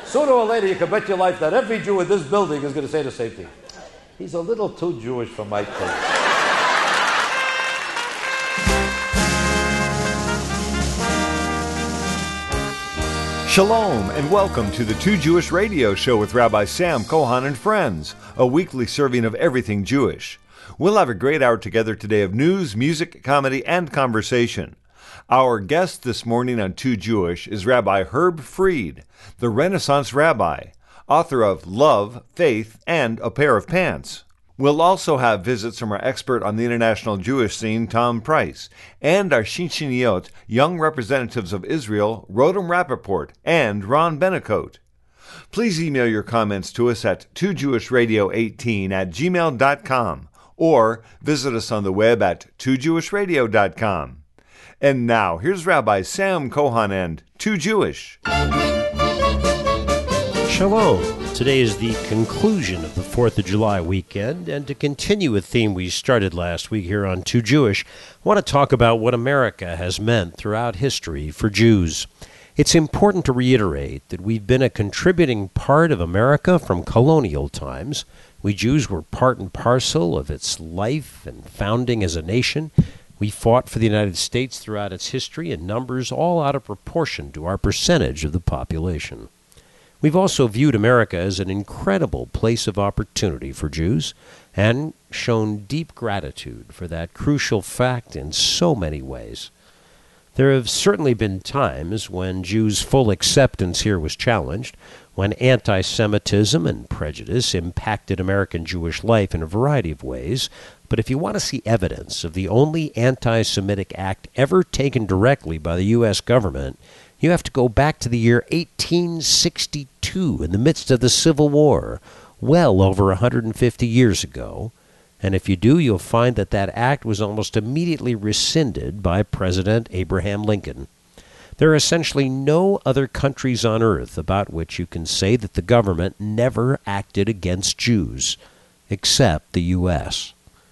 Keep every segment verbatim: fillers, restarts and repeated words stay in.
Sooner or later, you can bet your life that every Jew in this building is going to say the same thing. He's a little too Jewish for my taste. Shalom, and welcome to the Two Jewish Radio Show with Rabbi Sam Kohan and friends, a weekly serving of everything Jewish. We'll have a great hour together today of news, music, comedy, and conversation. Our guest this morning on Two Jewish is Rabbi Herb Fried, the Renaissance rabbi, author of Love, Faith, and A Pair of Pants. We'll also have visits from our expert on the international Jewish scene, Tom Price, and our Shinshiniyot, young representatives of Israel, Rodem Rappaport and Ron Benecote. Please email your comments to us at two jewish radio eighteen at gmail dot com or visit us on the web at two jewish radio dot com. And now, here's Rabbi Sam Kohan and Two Jewish. Shalom. Today is the conclusion of the fourth of July weekend, and to continue a theme we started last week here on Two Jewish, I want to talk about what America has meant throughout history for Jews. It's important to reiterate that we've been a contributing part of America from colonial times. We Jews were part and parcel of its life and founding as a nation. We fought for the United States throughout its history in numbers all out of proportion to our percentage of the population. We've also viewed America as an incredible place of opportunity for Jews and shown deep gratitude for that crucial fact in so many ways. There have certainly been times when Jews' full acceptance here was challenged, when anti-Semitism and prejudice impacted American Jewish life in a variety of ways. But if you want to see evidence of the only anti-Semitic act ever taken directly by the U S government, you have to go back to the year eighteen sixty-two in the midst of the Civil War, well over one hundred fifty years ago. And if you do, you'll find that that act was almost immediately rescinded by President Abraham Lincoln. There are essentially no other countries on earth about which you can say that the government never acted against Jews, except the U S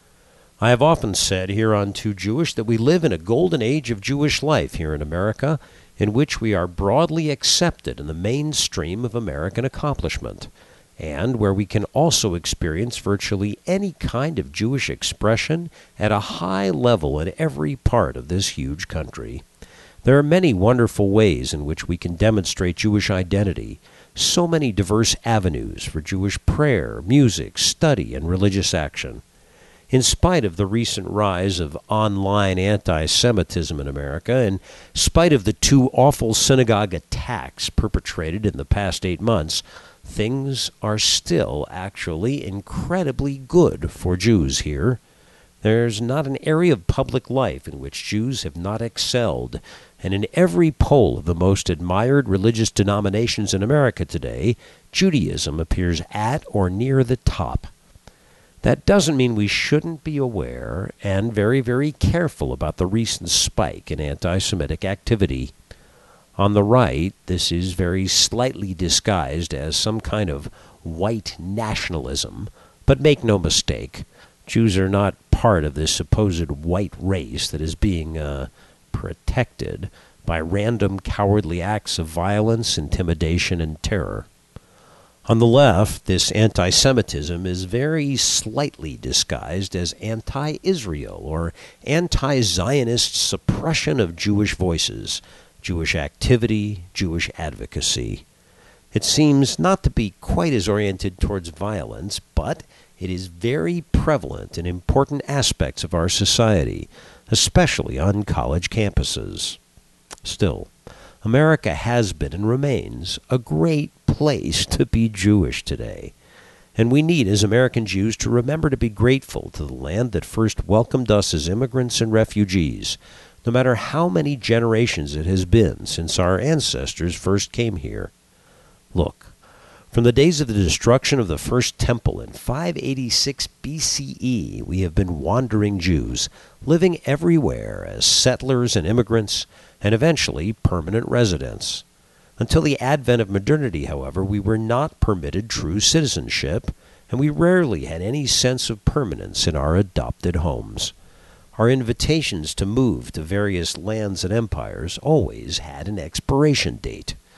I have often said here on Two Jewish that we live in a golden age of Jewish life here in America, in which we are broadly accepted in the mainstream of American accomplishment, and where we can also experience virtually any kind of Jewish expression at a high level in every part of this huge country. There are many wonderful ways in which we can demonstrate Jewish identity, so many diverse avenues for Jewish prayer, music, study, and religious action. In spite of the recent rise of online anti-Semitism in America, in spite of the two awful synagogue attacks perpetrated in the past eight months, things are still actually incredibly good for Jews here. There's not an area of public life in which Jews have not excelled, and in every poll of the most admired religious denominations in America today, Judaism appears at or near the top. That doesn't mean we shouldn't be aware and very, very careful about the recent spike in anti-Semitic activity. On the right, this is very slightly disguised as some kind of white nationalism, but make no mistake, Jews are not part of this supposed white race that is being uh, protected by random cowardly acts of violence, intimidation, and terror. On the left, this anti-Semitism is very slightly disguised as anti-Israel or anti-Zionist suppression of Jewish voices, Jewish activity, Jewish advocacy. It seems not to be quite as oriented towards violence, but it is very prevalent in important aspects of our society, especially on college campuses. Still, America has been and remains a great place to be Jewish today. And we need, as American Jews, to remember to be grateful to the land that first welcomed us as immigrants and refugees, no matter how many generations it has been since our ancestors first came here. Look, from the days of the destruction of the first temple in five eighty-six B C E, we have been wandering Jews, living everywhere as settlers and immigrants, and eventually permanent residents. Until the advent of modernity, however, we were not permitted true citizenship, and we rarely had any sense of permanence in our adopted homes. Our invitations to move to various lands and empires always had an expiration date.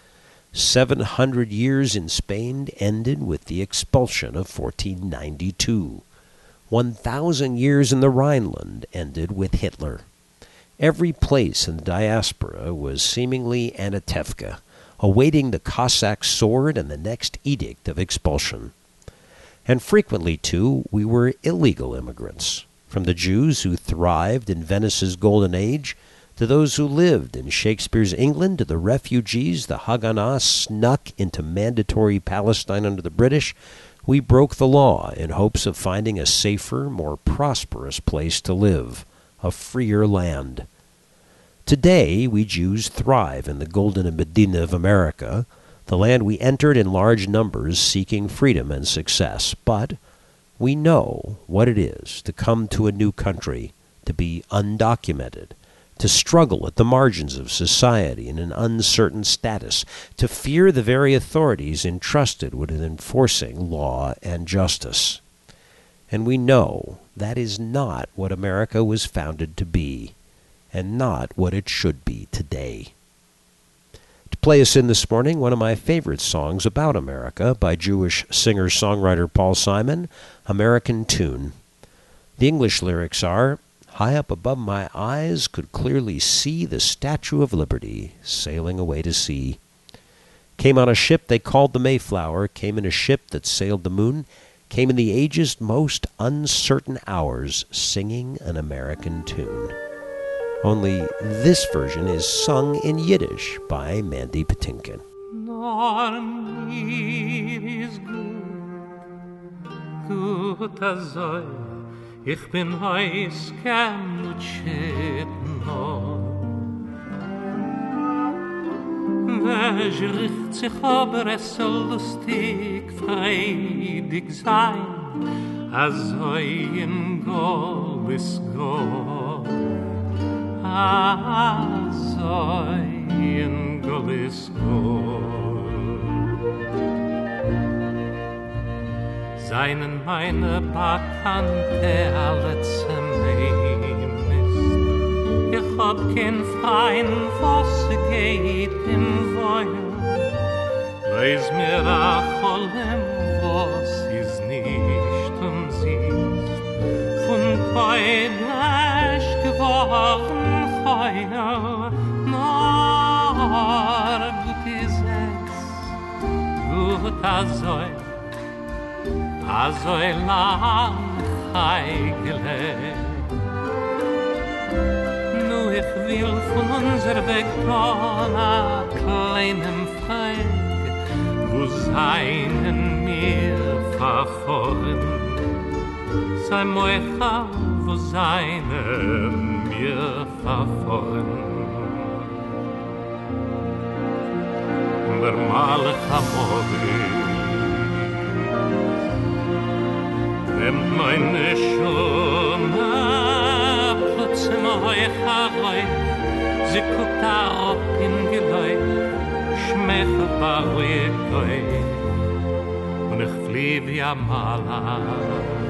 Seven hundred years in Spain ended with the expulsion of fourteen ninety-two. One thousand years in the Rhineland ended with Hitler. Every place in the diaspora was seemingly Anatevka, awaiting the Cossack sword and the next edict of expulsion. And frequently, too, we were illegal immigrants, from the Jews who thrived in Venice's Golden Age to those who lived in Shakespeare's England, to the refugees the Haganah snuck into mandatory Palestine under the British. We broke the law in hopes of finding a safer, more prosperous place to live, a freer land. Today, we Jews thrive in the Golden Medina of America, the land we entered in large numbers seeking freedom and success. But we know what it is to come to a new country, to be undocumented, to struggle at the margins of society in an uncertain status, to fear the very authorities entrusted with enforcing law and justice. And we know that is not what America was founded to be, and not what it should be today. To play us in this morning, one of my favorite songs about America by Jewish singer-songwriter Paul Simon, American Tune. The English lyrics are, "High up above my eyes could clearly see the Statue of Liberty sailing away to sea. Came on a ship they called the Mayflower, came in a ship that sailed the moon, came in the age's most uncertain hours, singing an American tune." Only this version is sung in Yiddish by Mandy Patinkin. Nor mir is gut, gut azoi, ich bin heus kamutschet no. Wesh richt sich aber es soll lustig, freudig sein, azoi in Golis go. Azoi in Golis go. Seinen meine Bakante alle zernehmen. Ich hab kein Freien, was geht im Feuer. Leis mir a Cholem, was ist nicht und siehst. Von Peinasch geworden Feuer, nur gut ist es, gut azoi. Azoi lang heigle. Nu ich will von unser Weg tun a kleinem Freig, wo seinen mir verfohren. Sei moicha, wo seinen mir verfohren. Der Malach Amori nimmt meine Schuhe, plötzlich euch arroi, sie guckt auf in Geloi, schmeichelt bei ruhig goi, und ich flieh wie am Malach.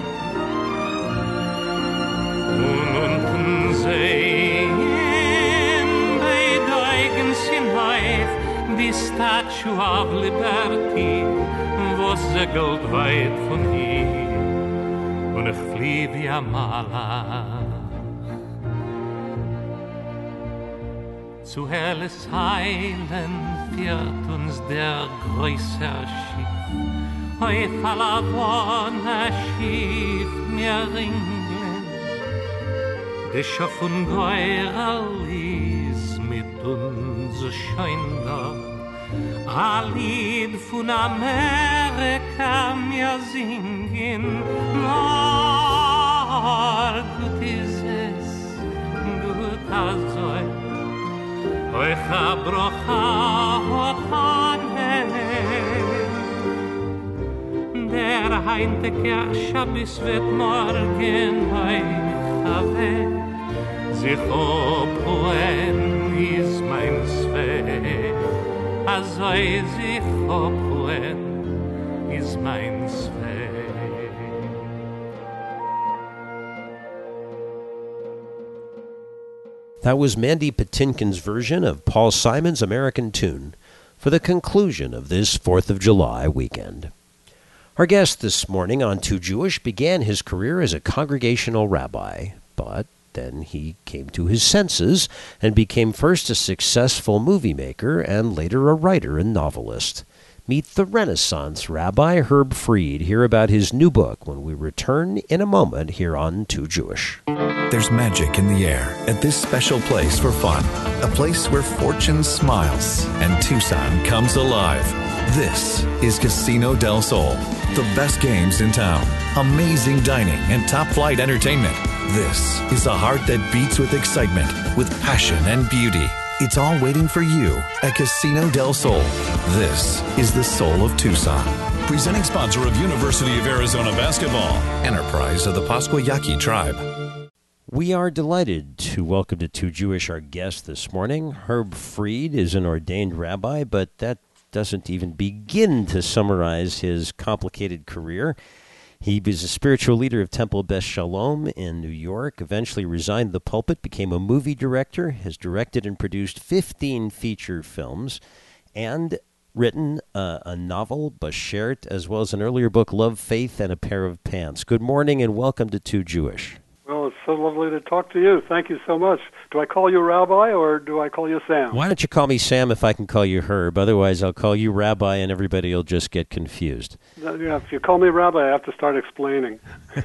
Und unten sehen bei Deugen hinauf die Statue of Liberty, wo segelt weit von hier. Und ich flieh wie am Malach. Zu helles Heilen führt uns der größere Schiff. Euch alla Wohne schief mir ringlen. Der Schoff und Geural ist mit uns so schön da. A Lied von Amerika mir singen. Nur gut ist es, gut azoi. Euch abrocha hotane. Der Heinteker Schabbis wird morgen euch aweh. Sich opuen is mein Zweck. Azoi sich opuen is mein Zweck. That was Mandy Patinkin's version of Paul Simon's American Tune. for the conclusion of this fourth of July weekend. Our guest this morning on Too Jewish began his career as a congregational rabbi, but then he came to his senses and became first a successful movie maker and later a writer and novelist. Meet the Renaissance Rabbi Herb Fried. Hear about his new book when we return in a moment here on Too Jewish. There's magic in the air at this special place for fun. A place where fortune smiles and Tucson comes alive. This is Casino del Sol. The best games in town, amazing dining, and top-flight entertainment. This is a heart that beats with excitement, with passion and beauty. It's all waiting for you at Casino del Sol. This is the soul of Tucson. Presenting sponsor of University of Arizona Basketball. Enterprise of the Pasquayaqui Tribe. We are delighted to welcome to Too Jewish our guest this morning. Herb Fried is an ordained rabbi, but that doesn't even begin to summarize his complicated career. He was a spiritual leader of Temple Beth Shalom in New York, eventually resigned the pulpit, became a movie director, has directed and produced fifteen feature films, and written uh, a novel, Bashert, as well as an earlier book, Love, Faith, and a Pair of Pants. Good morning and welcome to Too Jewish. Well, it's so lovely to talk to you. Thank you so much. Do I call you Rabbi or do I call you Sam? Why don't you call me Sam if I can call you Herb? Otherwise, I'll call you Rabbi and everybody will just get confused. Yeah, if you call me Rabbi, I have to start explaining.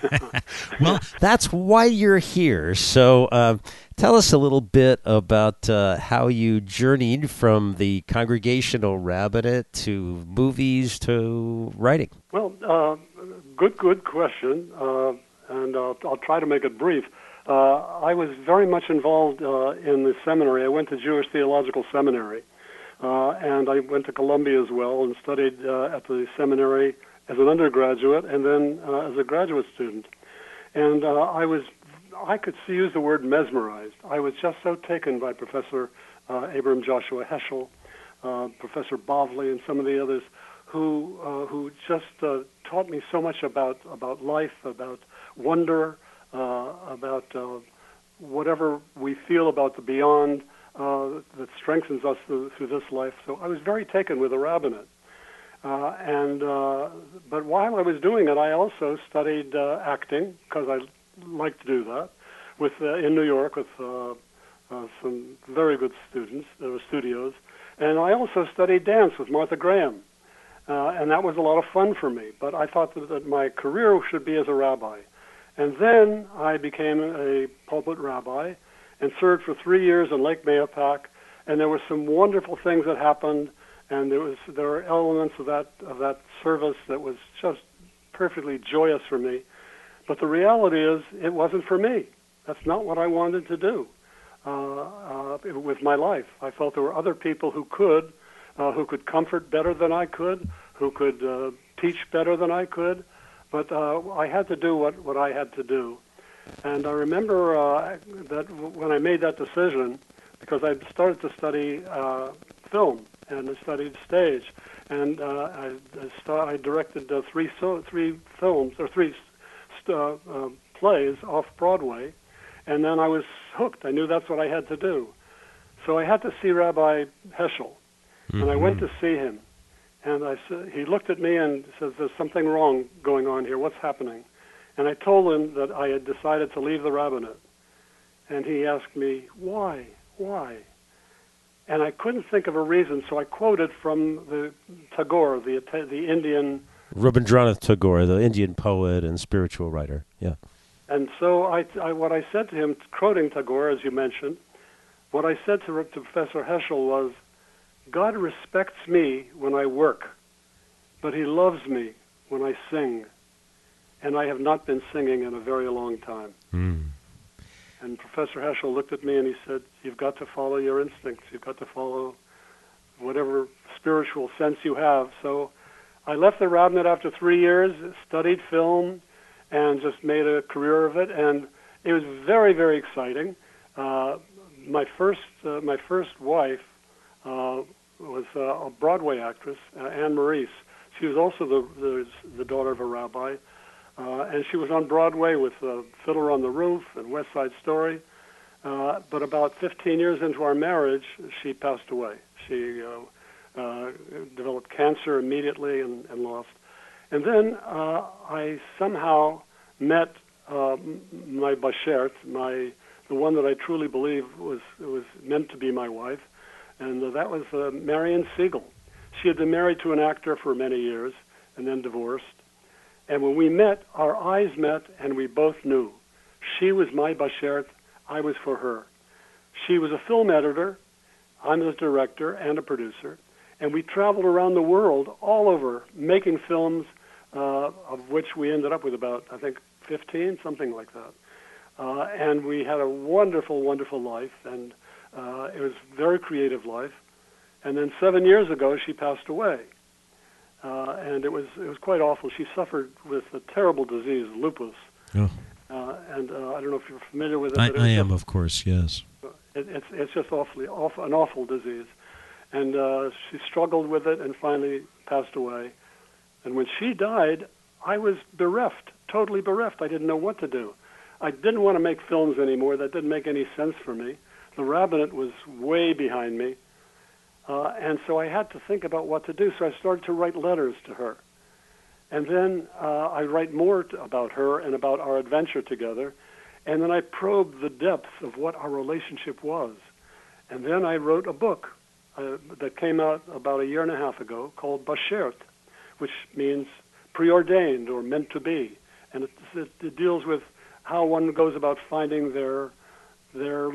Well, that's why you're here. So uh, tell us a little bit about uh, how you journeyed from the congregational rabbinate to movies to writing. Well, uh, good, good question. Uh, and uh, I'll try to make it brief. Uh, I was very much involved uh, in the seminary. I went to Jewish Theological Seminary, uh, and I went to Columbia as well and studied uh, at the seminary as an undergraduate and then uh, as a graduate student. And uh, I was, I could see, use the word mesmerized. I was just so taken by Professor uh, Abram Joshua Heschel, uh, Professor Bavli, and some of the others who uh, who just uh, taught me so much about, about life, about wonder, uh, about uh, whatever we feel about the beyond uh, that strengthens us through, through this life. So I was very taken with the rabbinate. Uh, and uh, but while I was doing it, I also studied uh, acting because I like to do that with uh, in New York with uh, uh, some very good students. There were studios, and I also studied dance with Martha Graham, uh, and that was a lot of fun for me. But I thought that, that my career should be as a rabbi. And then I became a pulpit rabbi and served for three years in Lake Mahopac, and there were some wonderful things that happened, and there was there were elements of that of that service that was just perfectly joyous for me. But the reality is, it wasn't for me. That's not what I wanted to do uh, uh, with my life. I felt there were other people who could, uh, who could comfort better than I could, who could uh, teach better than I could. But uh, I had to do what, what I had to do. And I remember uh, that when I made that decision, because I started to study uh, film and I studied stage, and uh, I, I, start, I directed uh, three so, three films, or three uh, uh, plays off Broadway, and then I was hooked. I knew that's what I had to do. So I had to see Rabbi Heschel, mm-hmm. and I went to see him. And I said, he looked at me and says, "There's something wrong going on here. What's happening?" And I told him that I had decided to leave the rabbinate. And he asked me, "Why? Why?" And I couldn't think of a reason, so I quoted from the Tagore, the the Indian... Rabindranath Tagore, the Indian poet and spiritual writer, yeah. And so I, I, what I said to him, quoting Tagore, as you mentioned, what I said to, to Professor Heschel was, "God respects me when I work, but he loves me when I sing. And I have not been singing in a very long time." Mm. And Professor Heschel looked at me and he said, "You've got to follow your instincts. You've got to follow whatever spiritual sense you have." So I left the rabbinate after three years, studied film, and just made a career of it. And it was very, very exciting. Uh, my first, uh, my first wife, Uh, was uh, a Broadway actress, uh, Anne Maurice. She was also the the, the daughter of a rabbi, uh, and she was on Broadway with uh, Fiddler on the Roof and West Side Story. Uh, but about fifteen years into our marriage, she passed away. She uh, uh, developed cancer immediately and, and lost. And then uh, I somehow met uh, my bashert, my the one that I truly believe was was meant to be my wife, and uh, that was uh, Marion Siegel. She had been married to an actor for many years and then divorced. And when we met, our eyes met, and we both knew. She was my bashert, I was for her. She was a film editor, I'm the director and a producer, and we traveled around the world, all over, making films, uh, of which we ended up with about, I think, fifteen, something like that. Uh, and we had a wonderful, wonderful life, and uh, it was a very creative life. And then seven years ago, she passed away. Uh, and it was it was quite awful. She suffered with a terrible disease, lupus. Oh. Uh, and uh, I don't know if you're familiar with it. I, but it I am, just, of course, yes. It, it's it's just awfully awful, an awful disease. And uh, she struggled with it and finally passed away. And when she died, I was bereft, totally bereft. I didn't know what to do. I didn't want to make films anymore. That didn't make any sense for me. The rabbinate was way behind me. Uh, and so I had to think about what to do. So I started to write letters to her. And then uh, I write more t- about her and about our adventure together. And then I probed the depth of what our relationship was. And then I wrote a book uh, that came out about a year and a half ago called Bashert, which means preordained or meant to be. And it, it, it deals with how one goes about finding their their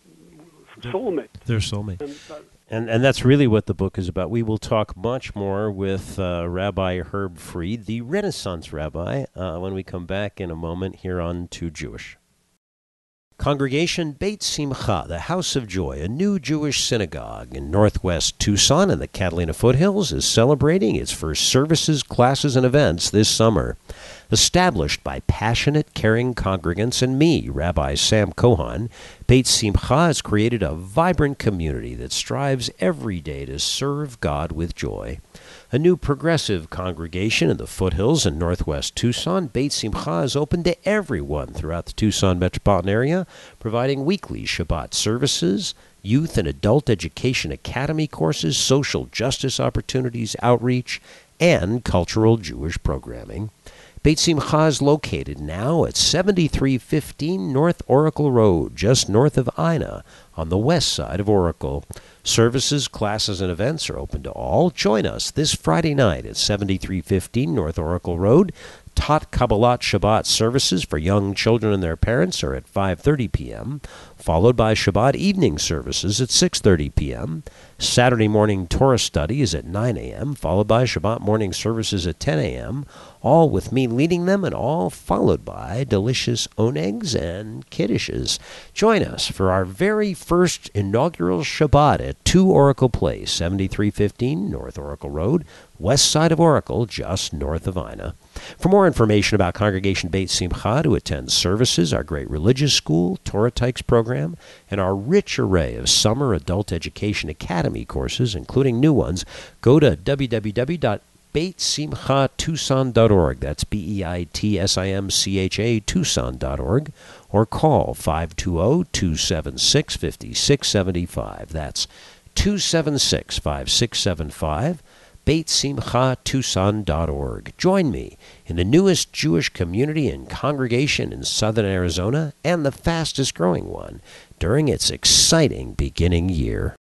soulmate. Their soulmate. And, uh, And and that's really what the book is about. We will talk much more with uh, Rabbi Herb Fried, the Renaissance rabbi, uh, when we come back in a moment here on Too Jewish. Congregation Beit Simcha, the House of Joy, a new Jewish synagogue in northwest Tucson in the Catalina foothills, is celebrating its first services, classes, and events this summer. Established by passionate, caring congregants and me, Rabbi Sam Cohan, Beit Simcha has created a vibrant community that strives every day to serve God with joy. A new progressive congregation in the foothills in northwest Tucson, Beit Simcha is open to everyone throughout the Tucson metropolitan area, providing weekly Shabbat services, youth and adult education academy courses, social justice opportunities, outreach, and cultural Jewish programming. Beit Simcha is located now at seventy-three fifteen North Oracle Road, just north of Ina, on the west side of Oracle. Services, classes, and events are open to all. Join us this Friday night at seventy-three fifteen North Oracle Road. Tot Kabbalat Shabbat services for young children and their parents are at five thirty p.m., followed by Shabbat evening services at six thirty p.m. Saturday morning Torah study is at nine a.m., followed by Shabbat morning services at ten a.m., all with me leading them and all followed by delicious onegs and kiddishes. Join us for our very first inaugural Shabbat at two Oracle Place, seventy-three fifteen North Oracle Road, west side of Oracle, just north of Ina. For more information about Congregation Beit Simcha, to attend services, our great religious school, Torah Tykes program, and our rich array of summer adult education academy courses, including new ones, go to w w w dot beit simcha tucson dot org. That's B E I T S I M C H A Tucson dot org, or call five two zero, two seven six, five six seven five. That's two seven six, five six seven five. beit simcha tucson dot org. Join me in the newest Jewish community and congregation in southern Arizona and the fastest growing one during its exciting beginning year.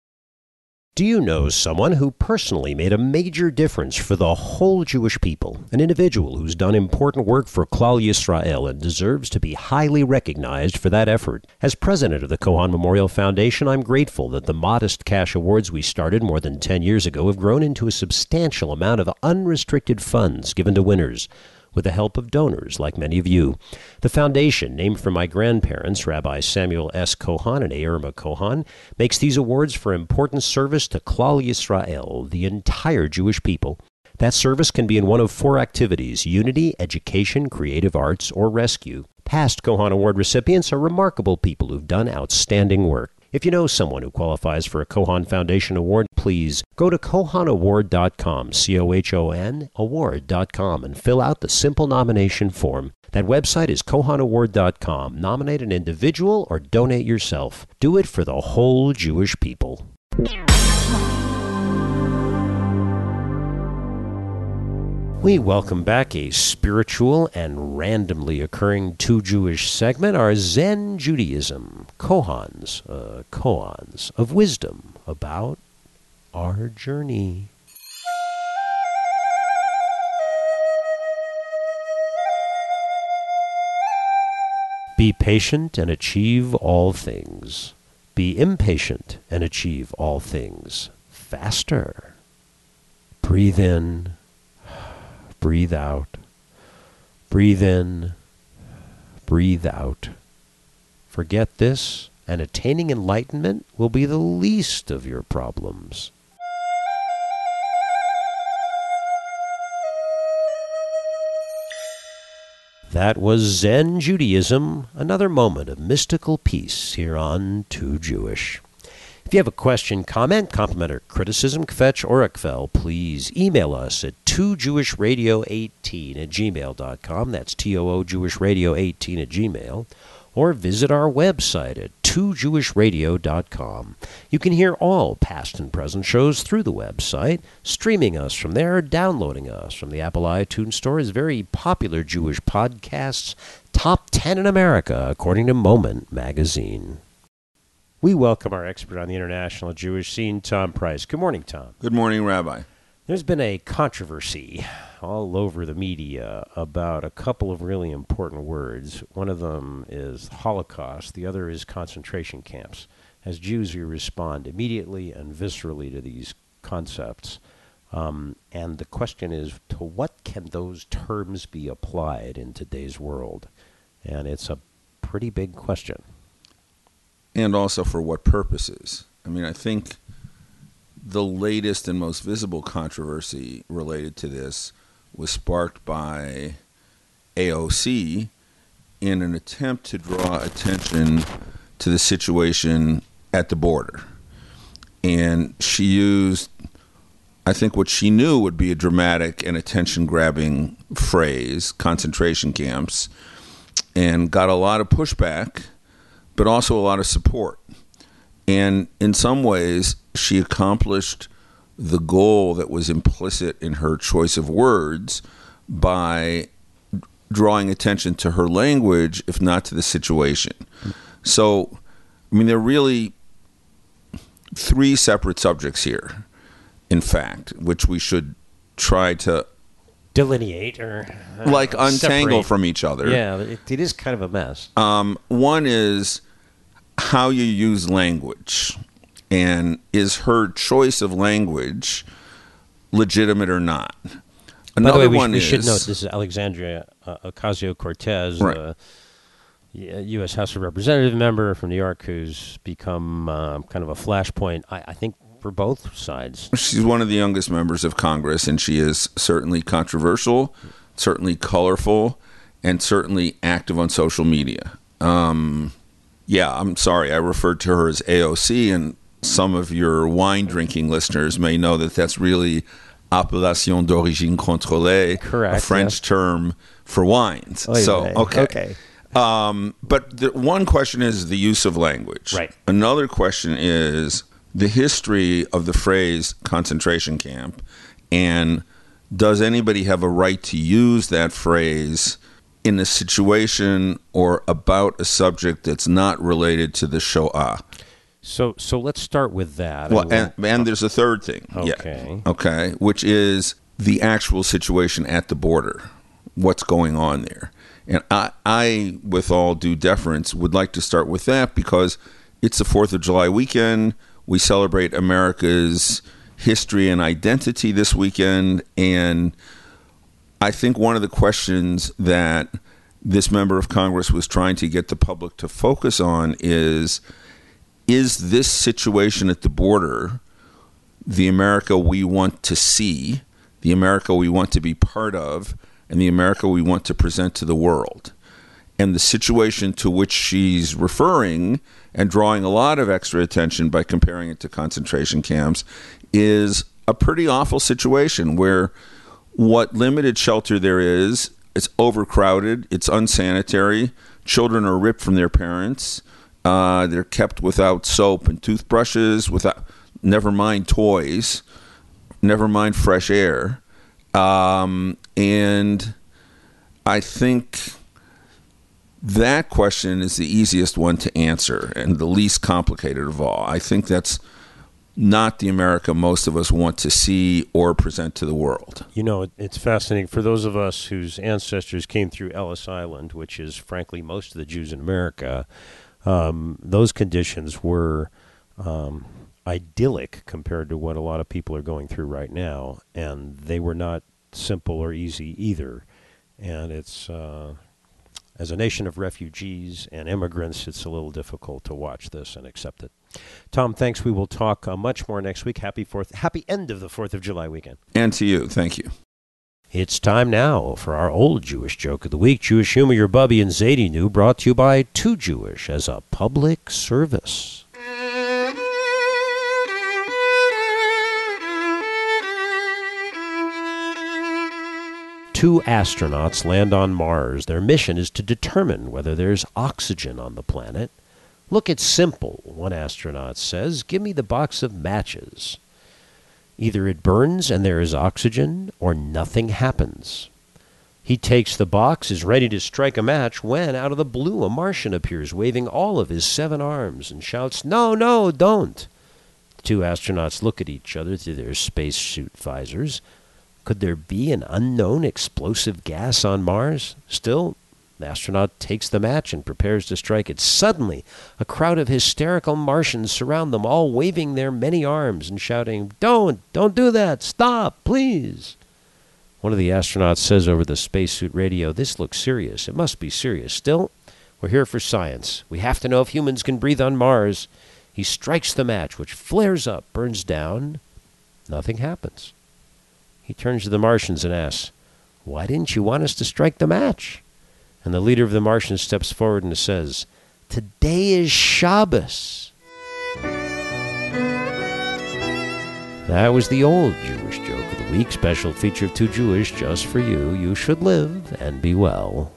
Do you know someone who personally made a major difference for the whole Jewish people? An individual who's done important work for Klal Yisrael and deserves to be highly recognized for that effort. As president of the Cohan Memorial Foundation, I'm grateful that the modest cash awards we started more than ten years ago have grown into a substantial amount of unrestricted funds given to winners, with the help of donors like many of you. The foundation, named for my grandparents, Rabbi Samuel S. Cohan and Irma Cohan, makes these awards for important service to Klal Yisrael, the entire Jewish people. That service can be in one of four activities: unity, education, creative arts, or rescue. Past Cohan Award recipients are remarkable people who've done outstanding work. If you know someone who qualifies for a Cohan Foundation Award, please go to cohan award dot com, C O H O N, award dot com, and fill out the simple nomination form. That website is cohan award dot com. Nominate an individual or donate yourself. Do it for the whole Jewish people. We welcome back a spiritual and randomly occurring Too Jewish segment, our Zen Judaism, koans, uh, koans of wisdom about our journey. Be patient and achieve all things. Be impatient and achieve all things faster. Breathe in. Breathe out. Breathe in. Breathe out. Forget this, and attaining enlightenment will be the least of your problems. That was Zen Judaism, another moment of mystical peace here on Too Jewish. If you have a question, comment, compliment, or criticism, kvetch or akvel, please email us at two jewish radio eighteen at gmail dot com. That's T O O Jewish Radio eighteen at Gmail. Or visit our website at two jewish radio dot com. You can hear all past and present shows through the website, streaming us from there, downloading us from the Apple iTunes Store is very popular Jewish podcasts, top ten in America, according to Moment magazine. We welcome our expert on the international Jewish scene, Tom Price. Good morning, Tom. Good morning, Rabbi. There's been a controversy all over the media about a couple of really important words. One of them is Holocaust. The other is concentration camps. As Jews, we respond immediately and viscerally to these concepts. Um, and the question is, to what can those terms be applied in today's world? And it's a pretty big question. And also for what purposes? I mean, I think the latest and most visible controversy related to this was sparked by A O C in an attempt to draw attention to the situation at the border. And she used, I think, what she knew would be a dramatic and attention-grabbing phrase, concentration camps, and got a lot of pushback, but also a lot of support. And in some ways, she accomplished the goal that was implicit in her choice of words by drawing attention to her language, if not to the situation. So, I mean, there are really three separate subjects here, in fact, which we should try to delineate or uh, like untangle separate from each other. Yeah, it, it is kind of a mess. Um, one is how you use language, and is her choice of language legitimate or not? Another By the way, we, one we is, should note this is Alexandria uh, Ocasio-Cortez, Right. uh, U S House of Representative member from New York, who's become uh, kind of a flashpoint, I, I think, for both sides. She's one of the youngest members of Congress, and she is certainly controversial, certainly colorful, and certainly active on social media. Um, yeah, I'm sorry, I referred to her as A O C, and some of your wine-drinking listeners may know that that's really Appellation d'origine contrôlée, Correct, a French yes. term for wines. Oy so, vey. okay. Okay. Um, but the one question is the use of language. Right. Another question is the history of the phrase concentration camp, and does anybody have a right to use that phrase in a situation or about a subject that's not related to the Shoah? So so let's start with that. Well, I and, and there's a third thing. Okay. Yeah. Okay. Which is the actual situation at the border. What's going on there? And I, I, with all due deference, would like to start with that because it's the fourth of July weekend. We celebrate America's history and identity this weekend. And I think one of the questions that this member of Congress was trying to get the public to focus on is, is this situation at the border the America we want to see, the America we want to be part of, and the America we want to present to the world? And the situation to which she's referring and drawing a lot of extra attention by comparing it to concentration camps is a pretty awful situation where what limited shelter there is, it's overcrowded, it's unsanitary, children are ripped from their parents, uh, they're kept without soap and toothbrushes, without, never mind toys, never mind fresh air. Um, and I think that question is the easiest one to answer and the least complicated of all. I think that's not the America most of us want to see or present to the world. You know, it, it's fascinating. For those of us whose ancestors came through Ellis Island, which is, frankly, most of the Jews in America, um, those conditions were um, idyllic compared to what a lot of people are going through right now, and they were not simple or easy either. And it's, uh, as a nation of refugees and immigrants, it's a little difficult to watch this and accept it. Tom, thanks. We will talk uh, much more next week. Happy fourth, happy end of the fourth of July weekend. And to you. Thank you. It's time now for our old Jewish joke of the week. Jewish humor your Bubby and Zadie knew, brought to you by Too Jewish as a public service. Two astronauts land on Mars. Their mission is to determine whether there's oxygen on the planet. Look, it's simple, one astronaut says. Give me the box of matches. Either it burns and there is oxygen, or nothing happens. He takes the box, is ready to strike a match, when, out of the blue, a Martian appears, waving all of his seven arms, and shouts, "No, no, don't!" The two astronauts look at each other through their spacesuit visors. Could there be an unknown explosive gas on Mars? Still, the astronaut takes the match and prepares to strike it. Suddenly, a crowd of hysterical Martians surround them, all waving their many arms and shouting, "Don't! Don't do that! Stop, please!" One of the astronauts says over the spacesuit radio, "This looks serious. It must be serious. Still, we're here for science. We have to know if humans can breathe on Mars." He strikes the match, which flares up, burns down. Nothing happens. He turns to the Martians and asks, "Why didn't you want us to strike the match?" And the leader of the Martians steps forward and says, "Today is Shabbos." That was the old Jewish joke of the week, special feature of Too Jewish just for you. You should live and be well.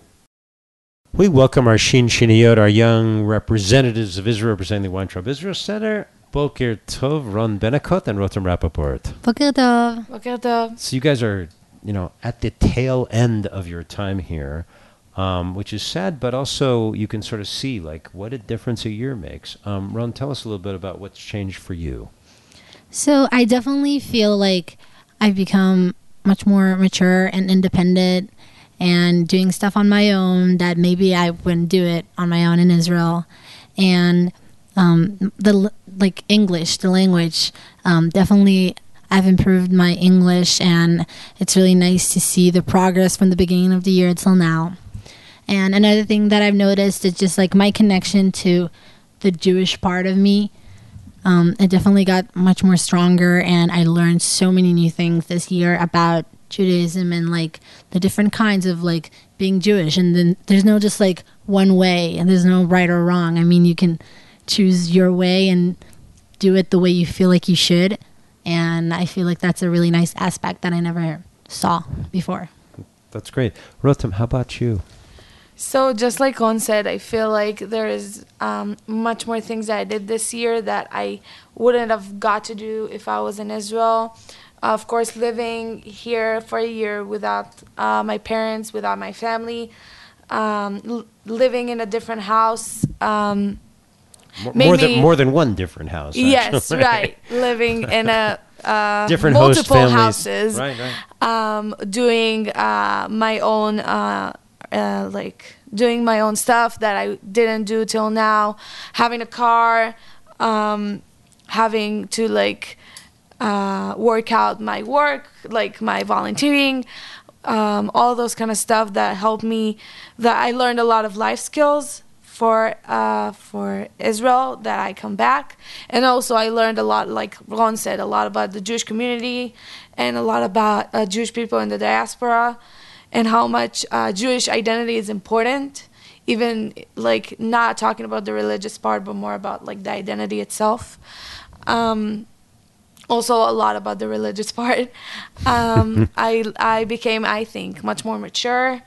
We welcome our Shin Shiniyot, our young representatives of Israel representing the Weintraub Israel Center. Boker Tov, Ron Benekot, and Rotem Rappaport. Boker Tov. Boker Tov. So you guys are, you know, at the tail end of your time here, um, which is sad, but also you can sort of see, like, what a difference a year makes. Um, Ron, tell us a little bit about what's changed for you. So I definitely feel like I've become much more mature and independent and doing stuff on my own that maybe I wouldn't do it on my own in Israel. And um, the like English, the language, um, definitely I've improved my English, and it's really nice to see the progress from the beginning of the year till now. And another thing that I've noticed is just like my connection to the Jewish part of me. Um, it definitely got much more stronger, and I learned so many new things this year about Judaism and like the different kinds of like being Jewish. And then there's no just like one way, and there's no right or wrong. I mean, you can choose your way and do it the way you feel like you should. And I feel like that's a really nice aspect that I never saw before. That's great. Rotem, how about you? So just like Ron said, I feel like there is um, much more things that I did this year that I wouldn't have got to do if I was in Israel. Uh, of course, living here for a year without uh, my parents, without my family, um, l- living in a different house. Um, More, more than more than one different house. Actually. Yes, right. Living in a uh, different multiple host houses. Right, right. Um, doing uh, my own, uh, uh, like doing my own stuff that I didn't do till now. Having a car, um, having to like uh, work out my work, like my volunteering. Um, all those kind of stuff that helped me. That I learned a lot of life skills for uh, for Israel that I come back. And also I learned a lot, like Ron said, a lot about the Jewish community and a lot about uh, Jewish people in the diaspora and how much uh, Jewish identity is important, even like not talking about the religious part, but more about like the identity itself. Um, also a lot about the religious part. Um, I, I became, I think, much more mature.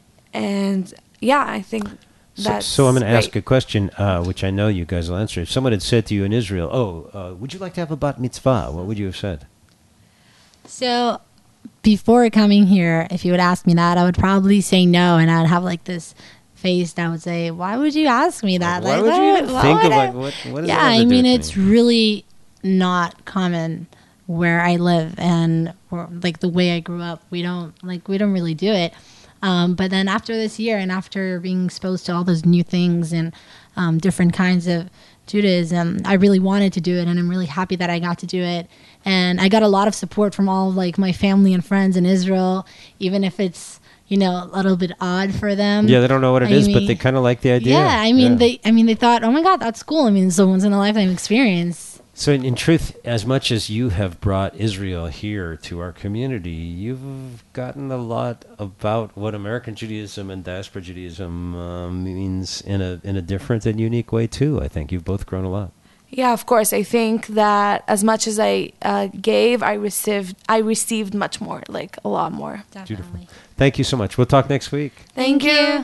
And yeah, I think... So, so I'm going to ask a question, uh, which I know you guys will answer. If someone had said to you in Israel, "Oh, uh, would you like to have a bat mitzvah?" What would you have said? So, before coming here, if you would ask me that, I would probably say no, and I'd have like this face that would say, "Why would you ask me that? Why like, would you even why think would of I-" like what? What does Yeah, that have to I do mean, with it's me? really not common where I live, and or, like the way I grew up, we don't like we don't really do it. Um, but then after this year, and after being exposed to all those new things and um, different kinds of Judaism, I really wanted to do it, and I'm really happy that I got to do it. And I got a lot of support from all like my family and friends in Israel, even if it's, you know, a little bit odd for them. Yeah, they don't know what it I is, but mean- they kind of like the idea. Yeah, I mean, Yeah. they, I mean, they thought, oh my God, that's cool. I mean, it's a once in a lifetime experience. So, in, in truth, as much as you have brought Israel here to our community, you've gotten a lot about what American Judaism and diaspora Judaism uh, means in a in a different and unique way too. I think you've both grown a lot. Yeah, of course. I think that as much as I uh, gave, I received. I received much more, like a lot more. Definitely. Thank you so much. We'll talk next week. Thank you.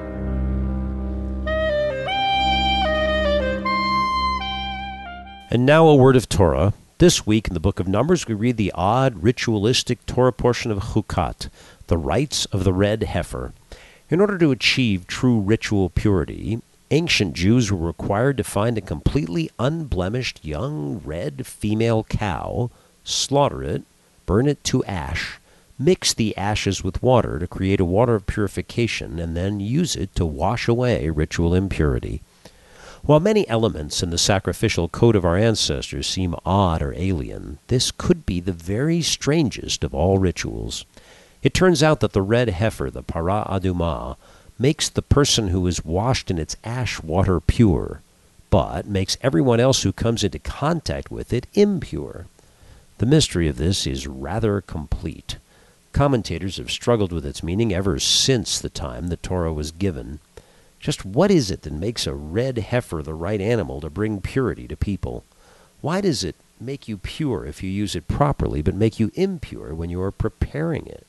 And now a word of Torah. This week in the book of Numbers, we read the odd ritualistic Torah portion of Chukat, the rites of the red heifer. In order to achieve true ritual purity, ancient Jews were required to find a completely unblemished young red female cow, slaughter it, burn it to ash, mix the ashes with water to create a water of purification, and then use it to wash away ritual impurity. While many elements in the sacrificial code of our ancestors seem odd or alien, this could be the very strangest of all rituals. It turns out that the red heifer, the para adumah, makes the person who is washed in its ash water pure, but makes everyone else who comes into contact with it impure. The mystery of this is rather complete. Commentators have struggled with its meaning ever since the time the Torah was given. Just what is it that makes a red heifer the right animal to bring purity to people? Why does it make you pure if you use it properly, but make you impure when you are preparing it?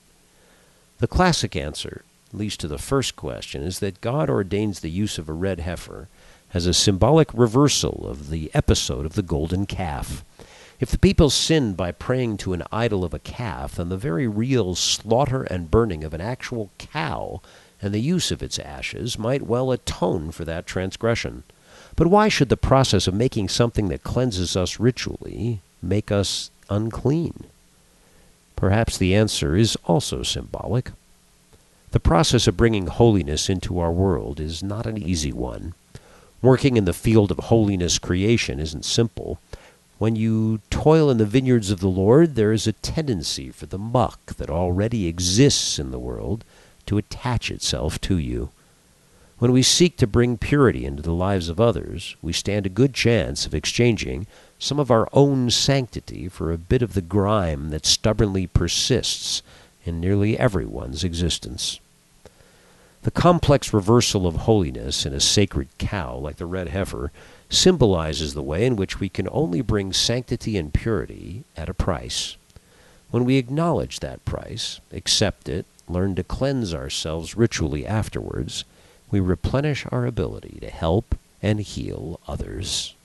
The classic answer, at least to the first question, is that God ordains the use of a red heifer as a symbolic reversal of the episode of the golden calf. If the people sinned by praying to an idol of a calf, then the very real slaughter and burning of an actual cow and the use of its ashes might well atone for that transgression. But why should the process of making something that cleanses us ritually make us unclean? Perhaps the answer is also symbolic. The process of bringing holiness into our world is not an easy one. Working in the field of holiness creation isn't simple. When you toil in the vineyards of the Lord, there is a tendency for the muck that already exists in the world to attach itself to you. When we seek to bring purity into the lives of others, we stand a good chance of exchanging some of our own sanctity for a bit of the grime that stubbornly persists in nearly everyone's existence. The complex reversal of holiness in a sacred cow like the red heifer symbolizes the way in which we can only bring sanctity and purity at a price. When we acknowledge that price, accept it, learn to cleanse ourselves ritually afterwards, we replenish our ability to help and heal others.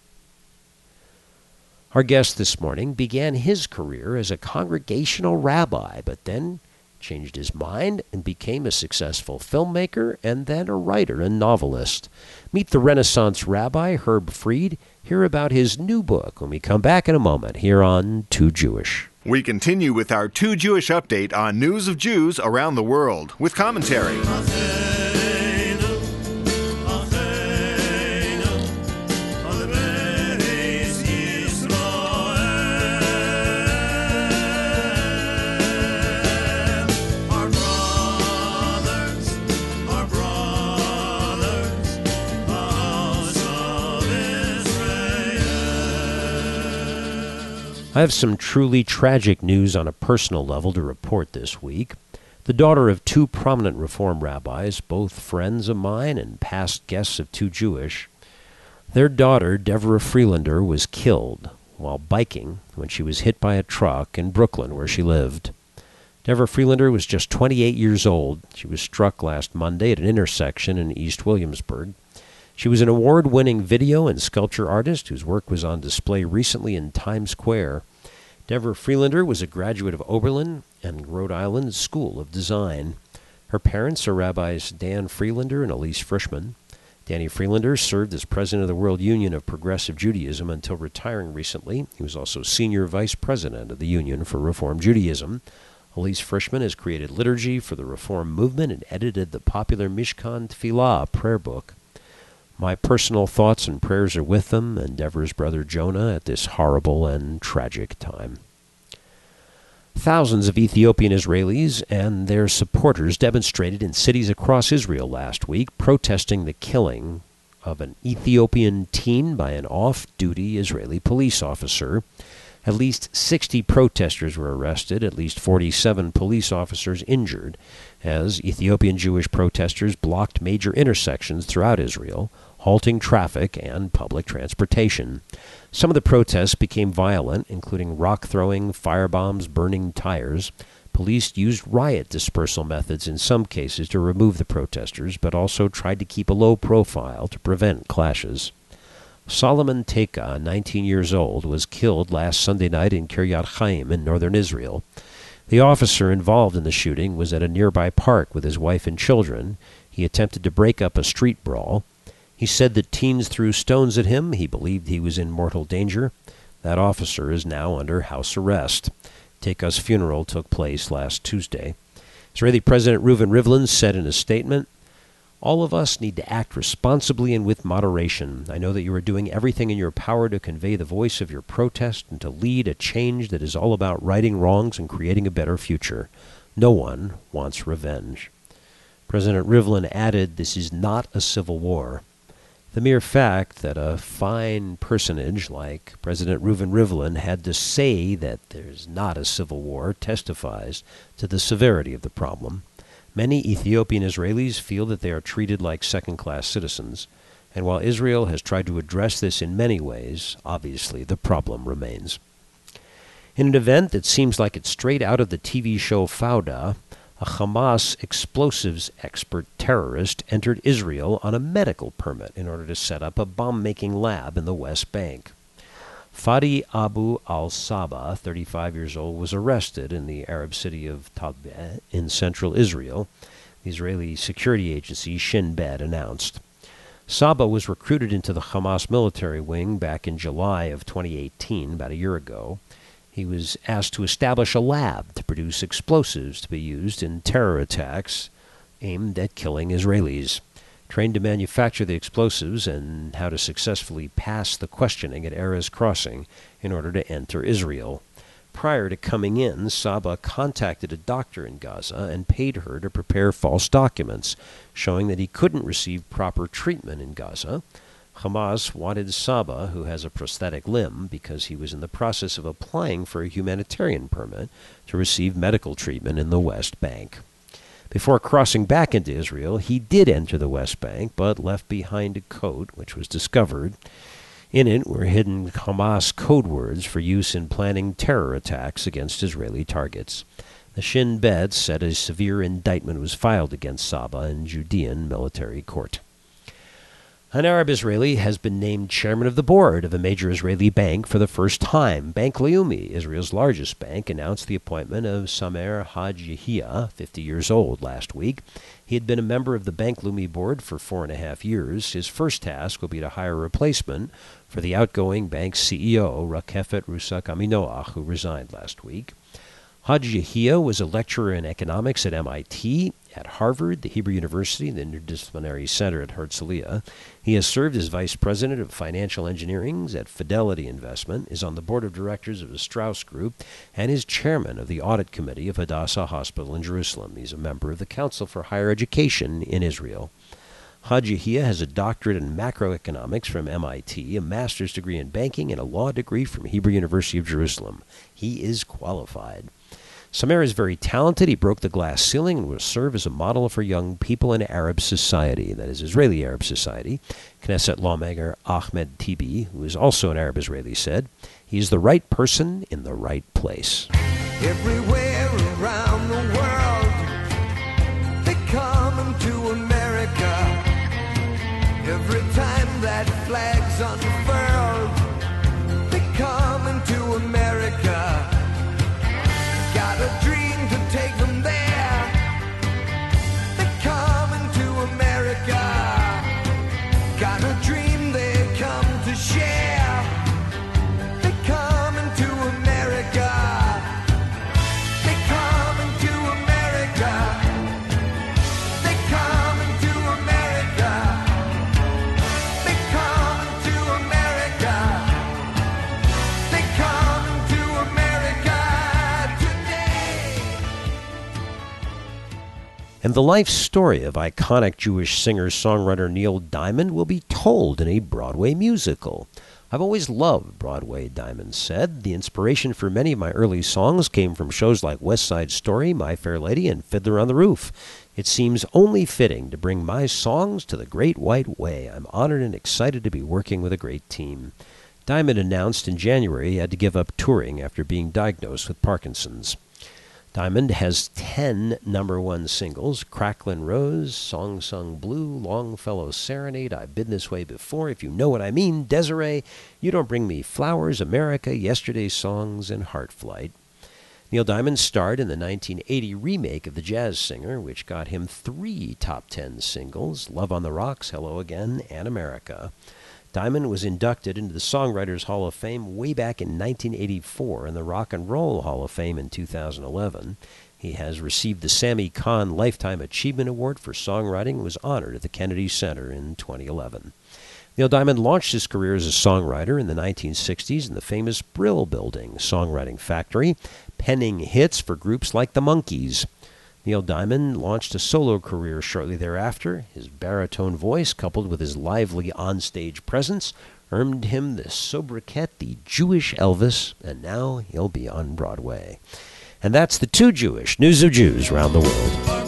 Our guest this morning began his career as a congregational rabbi, but then changed his mind and became a successful filmmaker and then a writer and novelist. Meet the Renaissance rabbi, Herb Fried. Hear about his new book when we come back in a moment here on Too Jewish. We continue with our Too Jewish update on news of Jews around the world with commentary. I have some truly tragic news on a personal level to report this week. The daughter of two prominent Reform rabbis, both friends of mine and past guests of Too Jewish, their daughter, Deborah Freelander, was killed while biking when she was hit by a truck in Brooklyn, where she lived. Deborah Freelander was just twenty-eight years old. She was struck last Monday at an intersection in East Williamsburg. She was an award-winning video and sculpture artist whose work was on display recently in Times Square. Deborah Freelander was a graduate of Oberlin and Rhode Island School of Design. Her parents are Rabbis Dan Freelander and Elise Frischman. Danny Freelander served as president of the World Union of Progressive Judaism until retiring recently. He was also senior vice president of the Union for Reform Judaism. Elise Frischman has created liturgy for the Reform movement and edited the popular Mishkan Tefillah prayer book. My personal thoughts and prayers are with them and Deborah's brother Jonah at this horrible and tragic time. Thousands of Ethiopian Israelis and their supporters demonstrated in cities across Israel last week, protesting the killing of an Ethiopian teen by an off-duty Israeli police officer. At least sixty protesters were arrested, at least forty-seven police officers injured, as Ethiopian Jewish protesters blocked major intersections throughout Israel, halting traffic and public transportation. Some of the protests became violent, including rock-throwing, firebombs, burning tires. Police used riot dispersal methods in some cases to remove the protesters, but also tried to keep a low profile to prevent clashes. Solomon Teka, nineteen years old, was killed last Sunday night in Kiryat Chaim in northern Israel. The officer involved in the shooting was at a nearby park with his wife and children. He attempted to break up a street brawl. He said that teens threw stones at him. He believed he was in mortal danger. That officer is now under house arrest. Teka's funeral took place last Tuesday. Israeli President Reuven Rivlin said in a statement, "All of us need to act responsibly and with moderation. I know that you are doing everything in your power to convey the voice of your protest and to lead a change that is all about righting wrongs and creating a better future. No one wants revenge." President Rivlin added, "This is not a civil war." The mere fact that a fine personage like President Reuven Rivlin had to say that there's not a civil war testifies to the severity of the problem. Many Ethiopian Israelis feel that they are treated like second-class citizens, and while Israel has tried to address this in many ways, obviously the problem remains. In an event that seems like it's straight out of the T V show Fauda, a Hamas explosives expert terrorist entered Israel on a medical permit in order to set up a bomb-making lab in the West Bank. Fadi Abu al-Saba, thirty-five years old, was arrested in the Arab city of Talbeh in central Israel, the Israeli security agency Shin Bet announced. Saba was recruited into the Hamas military wing back in July of twenty eighteen, about a year ago. He was asked to establish a lab to produce explosives to be used in terror attacks aimed at killing Israelis. Trained to manufacture the explosives and how to successfully pass the questioning at Erez Crossing in order to enter Israel. Prior to coming in, Saba contacted a doctor in Gaza and paid her to prepare false documents, showing that he couldn't receive proper treatment in Gaza. Hamas wanted Saba, who has a prosthetic limb, because he was in the process of applying for a humanitarian permit to receive medical treatment in the West Bank. Before crossing back into Israel, he did enter the West Bank, but left behind a coat, which was discovered. In it were hidden Hamas code words for use in planning terror attacks against Israeli targets. The Shin Bet said a severe indictment was filed against Saba in Judean military court. An Arab Israeli has been named chairman of the board of a major Israeli bank for the first time. Bank Leumi, Israel's largest bank, announced the appointment of Samer Haj Yehia, fifty years old, last week. He had been a member of the Bank Leumi board for four and a half years. His first task will be to hire a replacement for the outgoing bank C E O, Rakefet Rusak Aminoach, who resigned last week. Haj Yehia was a lecturer in economics at M I T, at Harvard, the Hebrew University, and the Interdisciplinary Center at Herzliya. He has served as vice president of financial engineering at Fidelity Investment, is on the board of directors of the Strauss Group, and is chairman of the audit committee of Hadassah Hospital in Jerusalem. He's a member of the Council for Higher Education in Israel. Haj Yehia has a doctorate in macroeconomics from M I T, a master's degree in banking, and a law degree from Hebrew University of Jerusalem. He is qualified. Samer is very talented. He broke the glass ceiling and will serve as a model for young people in Arab society, that is, Israeli Arab society. Knesset lawmaker Ahmed Tibi, who is also an Arab Israeli, said, "He is the right person in the right place." Everywhere around the world, they're coming to America. Every time that flag's unfurled, they're coming to America. And the life story of iconic Jewish singer-songwriter Neil Diamond will be told in a Broadway musical. I've always loved Broadway, Diamond said. The inspiration for many of my early songs came from shows like West Side Story, My Fair Lady, and Fiddler on the Roof. It seems only fitting to bring my songs to the Great White Way. I'm honored and excited to be working with a great team. Diamond announced in January he had to give up touring after being diagnosed with Parkinson's. Diamond has ten number one singles: Cracklin' Rose, Song Sung Blue, Longfellow Serenade, I've Been This Way Before, If You Know What I Mean, Desiree, You Don't Bring Me Flowers, America, Yesterday's Songs, and Heart Flight. Neil Diamond starred in the nineteen eighty remake of The Jazz Singer, which got him three top ten singles: Love on the Rocks, Hello Again, and America. Diamond was inducted into the Songwriters Hall of Fame way back in nineteen eighty-four and the Rock and Roll Hall of Fame in two thousand eleven. He has received the Sammy Cahn Lifetime Achievement Award for Songwriting and was honored at the Kennedy Center in twenty eleven. Neil Diamond launched his career as a songwriter in the nineteen sixties in the famous Brill Building songwriting factory, penning hits for groups like the Monkees. Neil Diamond launched a solo career shortly thereafter. His baritone voice, coupled with his lively onstage presence, earned him the sobriquet, the Jewish Elvis, and now he'll be on Broadway. And that's the Too Jewish News of Jews around the world.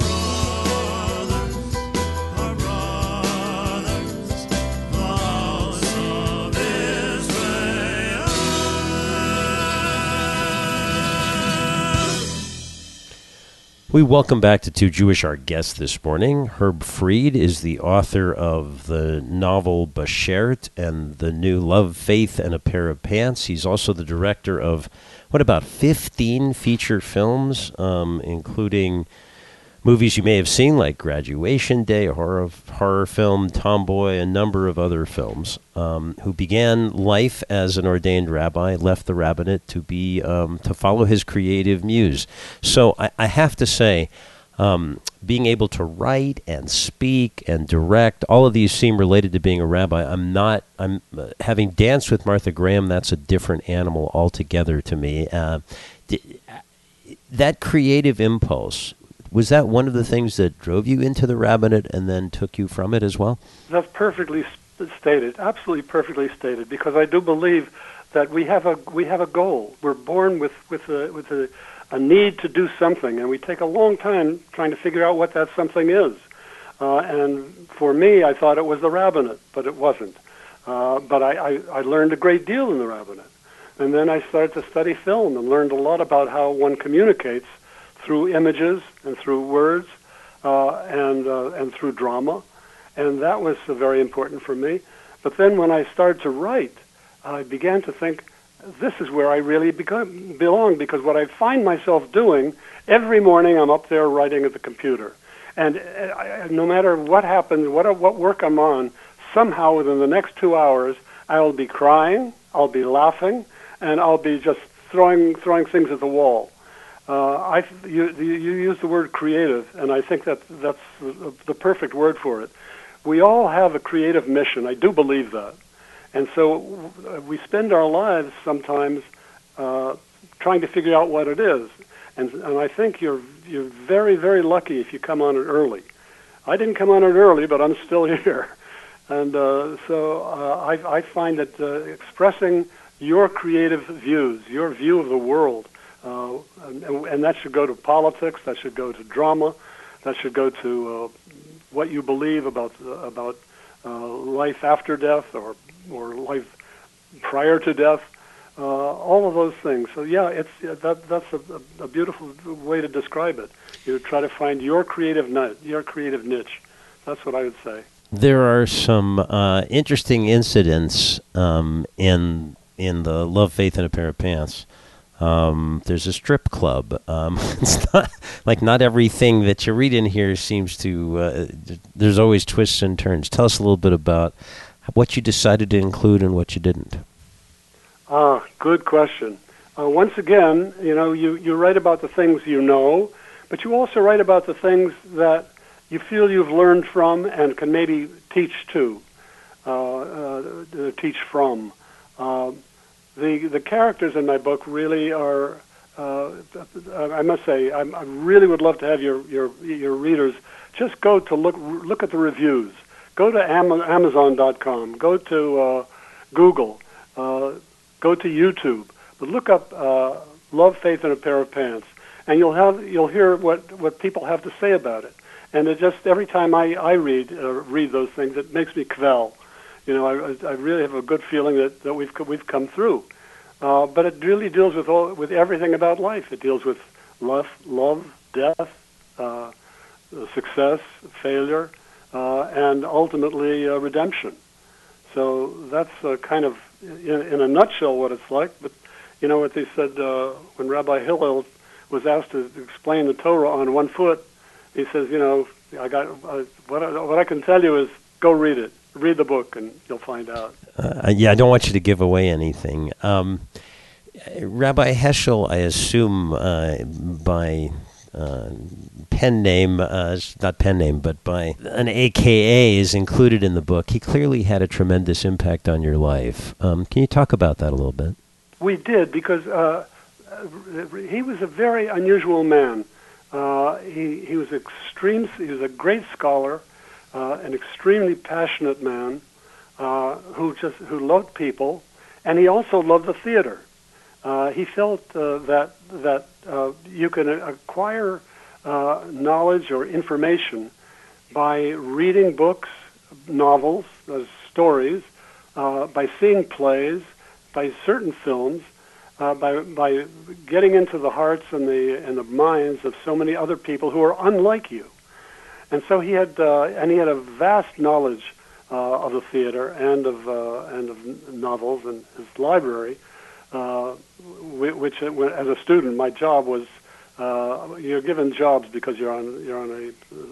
We welcome back to Too Jewish our guest this morning. Herb Fried is the author of the novel Bashert and the new Love, Faith, and a Pair of Pants. He's also the director of, what, about fifteen feature films, um, including movies you may have seen like Graduation Day, a horror, horror film, Tomboy, a number of other films, um, who began life as an ordained rabbi, left the rabbinate to be um, to follow his creative muse. So I, I have to say, um, being able to write and speak and direct, all of these seem related to being a rabbi. I'm not, I'm uh, having danced with Martha Graham, that's a different animal altogether to me. Uh, d- that creative impulse, was that one of the things that drove you into the rabbinate and then took you from it as well? That's perfectly stated, absolutely perfectly stated, because I do believe that we have a we have a goal. We're born with with a with a, a need to do something, and we take a long time trying to figure out what that something is. Uh, and for me, I thought it was the rabbinate, but it wasn't. Uh, but I, I, I learned a great deal in the rabbinate. And then I started to study film and learned a lot about how one communicates through images and through words uh, and uh, and through drama, and that was uh, very important for me. But then when I started to write, I began to think, this is where I really become, belong, because what I find myself doing, every morning I'm up there writing at the computer. And uh, I, no matter what happens, what, what work I'm on, somehow within the next two hours, I'll be crying, I'll be laughing, and I'll be just throwing throwing things at the wall. Uh, I, you, you use the word creative, and I think that that's the, the perfect word for it. We all have a creative mission. I do believe that. And so we spend our lives sometimes uh, trying to figure out what it is. And, and I think you're, you're very, very lucky if you come on it early. I didn't come on it early, but I'm still here. And uh, so uh, I, I find that uh, expressing your creative views, your view of the world, Uh, and, and that should go to politics. That should go to drama. That should go to uh, what you believe about uh, about uh, life after death or or life prior to death. Uh, all of those things. So yeah, it's that that's a, a beautiful way to describe it. You try to find your creative niche, your creative niche. That's what I would say. There are some uh, interesting incidents um, in in the Love, Faith, and a Pair of Pants. Um, there's a strip club. Um, it's not like not everything that you read in here seems to. Uh, there's always twists and turns. Tell us a little bit about what you decided to include and what you didn't. Ah, good question. Uh, once again, you know, you, you write about the things you know, but you also write about the things that you feel you've learned from and can maybe teach to, uh, uh, teach from. Uh, The the characters in my book really are uh, I must say, I, I really would love to have your, your your readers just go to look look at the reviews. Go to Amazon dot com. Go to uh, Google. Uh, go to YouTube. But look up uh, "Love, Faith, and a Pair of Pants," and you'll have you'll hear what, what people have to say about it. And it just every time I I read uh, read those things, it makes me kvel. You know, I, I really have a good feeling that, that we've we've come through. Uh, but it really deals with all, with everything about life. It deals with love, love, death, uh, success, failure, uh, and ultimately uh, redemption. So that's uh, kind of, in, in a nutshell, what it's like. But you know what they said uh, when Rabbi Hillel was asked to explain the Torah on one foot. He says, you know, I got uh, what I, what I can tell you is go read it. Read the book, and you'll find out. Uh, yeah, I don't want you to give away anything. Um, Rabbi Heschel, I assume uh, by uh, pen name, uh, not pen name, but by an A K A is included in the book. He clearly had a tremendous impact on your life. Um, can you talk about that a little bit? We did, because uh, he was a very unusual man. Uh, he, he was extreme. He was a great scholar. Uh, an extremely passionate man uh, who just who loved people, and he also loved the theater. Uh, he felt uh, that that uh, you can acquire uh, knowledge or information by reading books, novels, uh, stories, uh, by seeing plays, by certain films, uh, by by getting into the hearts and the and the minds of so many other people who are unlike you. And so he had, uh, and he had a vast knowledge uh, of the theater and of uh, and of novels and his library. Uh, which, uh, as a student, my job was uh, you're given jobs because you're on you're on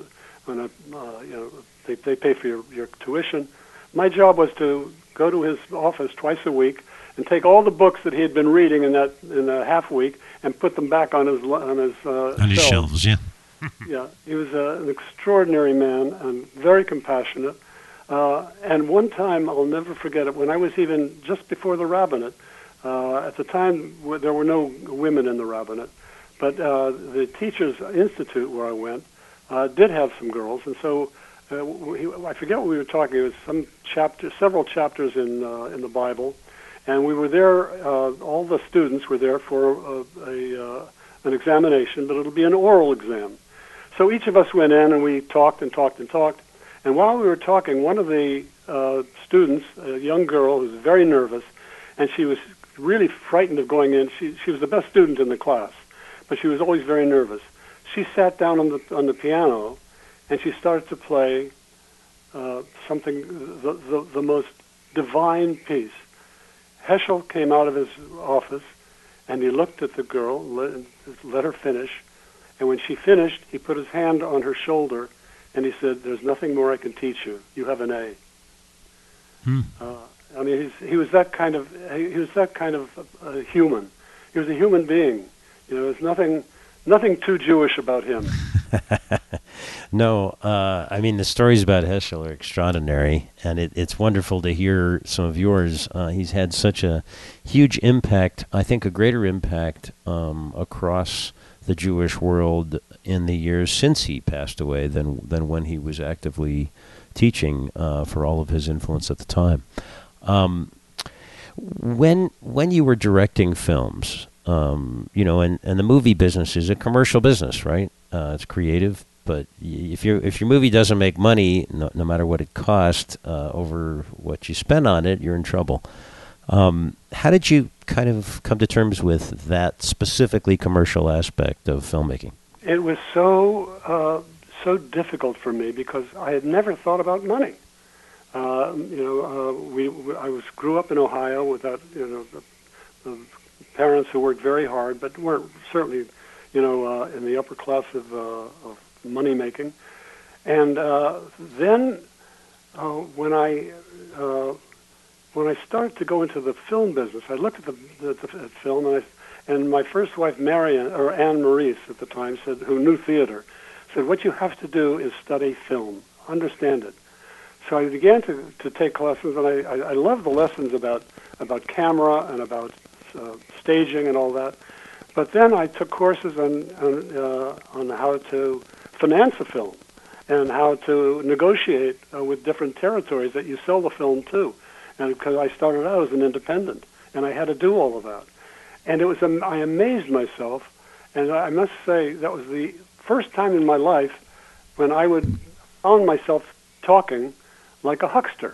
a on a uh, you know they they pay for your, your tuition. My job was to go to his office twice a week and take all the books that he had been reading in that in a half week and put them back on his on his uh, on his shelves. shelves. Yeah. Yeah, he was uh, an extraordinary man and very compassionate. Uh, and one time, I'll never forget it, when I was even just before the rabbinate, uh, at the time there were no women in the rabbinate, but uh, the Teachers Institute where I went uh, did have some girls, and so uh, we, I forget what we were talking. It was some chapter, several chapters in uh, in the Bible, and we were there. Uh, all the students were there for a, a uh, an examination, but it'll be an oral exam. So each of us went in and we talked and talked and talked. And while we were talking, one of the uh, students, a young girl who was very nervous, and she was really frightened of going in. She she was the best student in the class, but she was always very nervous. She sat down on the on the piano, and she started to play uh, something, the, the the most divine piece. Heschel came out of his office, and he looked at the girl, let, let her finish. And when she finished, he put his hand on her shoulder, and he said, "There's nothing more I can teach you. You have an A." Hmm. Uh, I mean, he's, he was that kind of he was that kind of uh, human. He was a human being. You know, there's nothing nothing too Jewish about him. No, uh, I mean the stories about Heschel are extraordinary, and it, it's wonderful to hear some of yours. Uh, he's had such a huge impact. I think a greater impact um, across the Jewish world in the years since he passed away than than when he was actively teaching, uh, for all of his influence at the time. Um, when when you were directing films, um, you know, and, and the movie business is a commercial business, right? Uh, it's creative, but if your if your movie doesn't make money, no, no matter what it costs, uh, over what you spend on it, you're in trouble. Um, how did you kind of come to terms with that specifically commercial aspect of filmmaking? It was so uh, so difficult for me because I had never thought about money. Uh, you know, uh, we, we I was grew up in Ohio without you know the, the parents who worked very hard, but weren't certainly you know uh, in the upper class of, uh, of money making. And uh, then uh, when I uh, When I started to go into the film business, I looked at the, the, the at film, and, I, and my first wife, Marian, or Anne Maurice at the time, said, who knew theater, said, "What you have to do is study film, understand it." So I began to, to take lessons, and I, I, I love the lessons about about camera and about uh, staging and all that. But then I took courses on on, uh, on how to finance a film and how to negotiate uh, with different territories that you sell the film to. And because I started out as an independent, and I had to do all of that. And it was um, I amazed myself, and I must say that was the first time in my life when I would found myself talking like a huckster.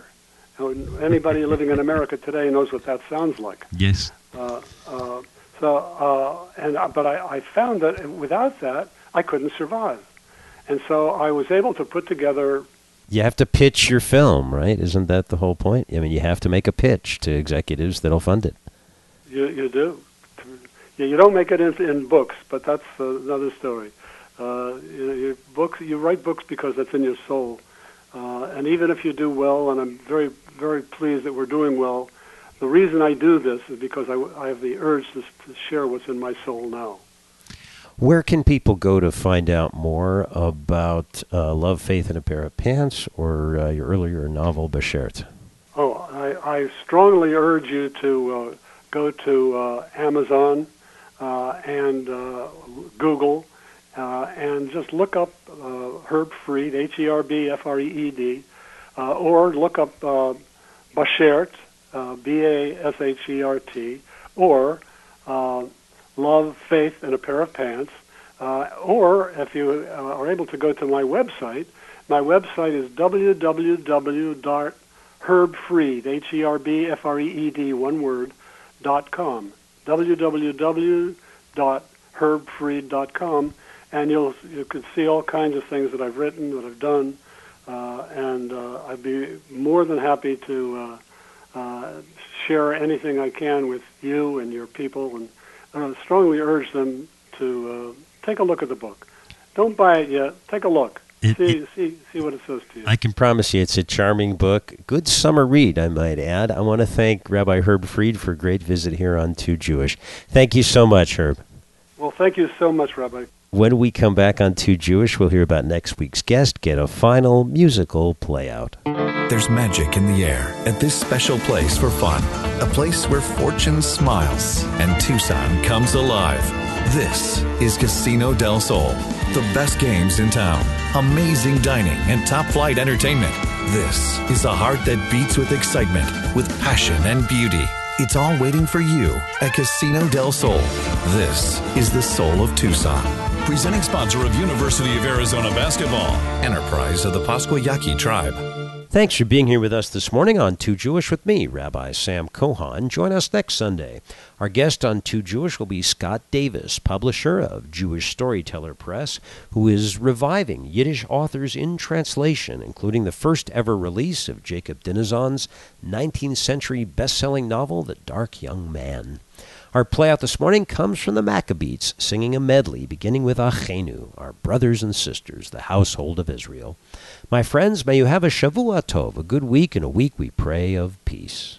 Anybody living in America today knows what that sounds like. Yes. Uh, uh, so, uh, and uh, but I, I found that without that, I couldn't survive, and so I was able to put together. You have to pitch your film, right? Isn't that the whole point? I mean, you have to make a pitch to executives that'll fund it. You you do. You, you don't make it in, in books, but that's uh, another story. Uh, you, you books you write books because it's in your soul, uh, and even if you do well, and I'm very very pleased that we're doing well. The reason I do this is because I, I have the urge to, to share what's in my soul now. Where can people go to find out more about uh, Love, Faith, and a Pair of Pants, or uh, your earlier novel, Beshert? Oh, I, I strongly urge you to uh, go to uh, Amazon uh, and uh, Google uh, and just look up uh, Herb Fried, H E R B F R E E D, uh, or look up uh, Beshert, Uh, B A S H E R T, or uh, Love, Faith, and a Pair of Pants, uh, or if you uh, are able to go to my website, my website is w w w dot herb fried, H E R B F R E E D, one word, dot com, w w w dot herb fried dot com, and you'll you can see all kinds of things that I've written, that I've done, uh, and uh, I'd be more than happy to uh, Uh, share anything I can with you and your people, and uh, strongly urge them to uh, take a look at the book. Don't buy it yet. Take a look. It, see, it, see, see what it says to you. I can promise you it's a charming book. Good summer read, I might add. I want to thank Rabbi Herb Fried for a great visit here on Too Jewish. Thank you so much, Herb. Well, thank you so much, Rabbi. When we come back on Too Jewish, we'll hear about next week's guest, get a final musical play-out. There's magic in the air at this special place for fun. A place where fortune smiles and Tucson comes alive. This is Casino del Sol. The best games in town, amazing dining, and top-flight entertainment. This is a heart that beats with excitement, with passion and beauty. It's all waiting for you at Casino del Sol. This is the soul of Tucson. Presenting sponsor of University of Arizona Basketball. Enterprise of the Pasquayaqui Tribe. Thanks for being here with us this morning on Too Jewish with me, Rabbi Sam Cohan. Join us next Sunday. Our guest on Too Jewish will be Scott Davis, publisher of Jewish Storyteller Press, who is reviving Yiddish authors in translation, including the first ever release of Jacob Dinizon's nineteenth century best-selling novel, The Dark Young Man. Our playout this morning comes from the Maccabees, singing a medley beginning with Achenu, our brothers and sisters, the household of Israel. My friends, may you have a Shavua Tov, a good week, and a week we pray of peace.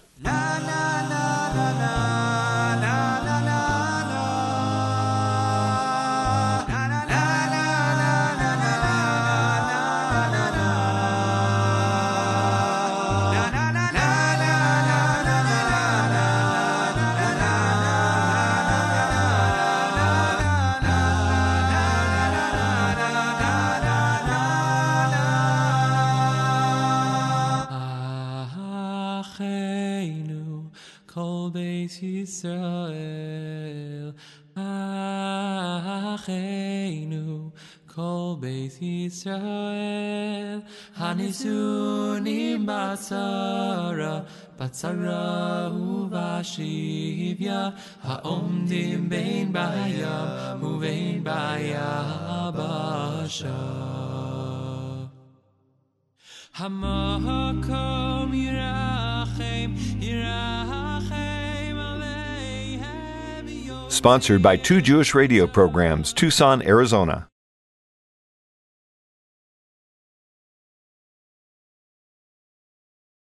Yisrael, Achenu, Kol Beit Yisrael, Hanisuni Batzara, Batzara Uvashivya, Haomdim Bein Bayam, Uvein Bayabasha. Hamakom Yirachem, Yirachem. Sponsored by Two Jewish Radio Programs, Tucson, Arizona.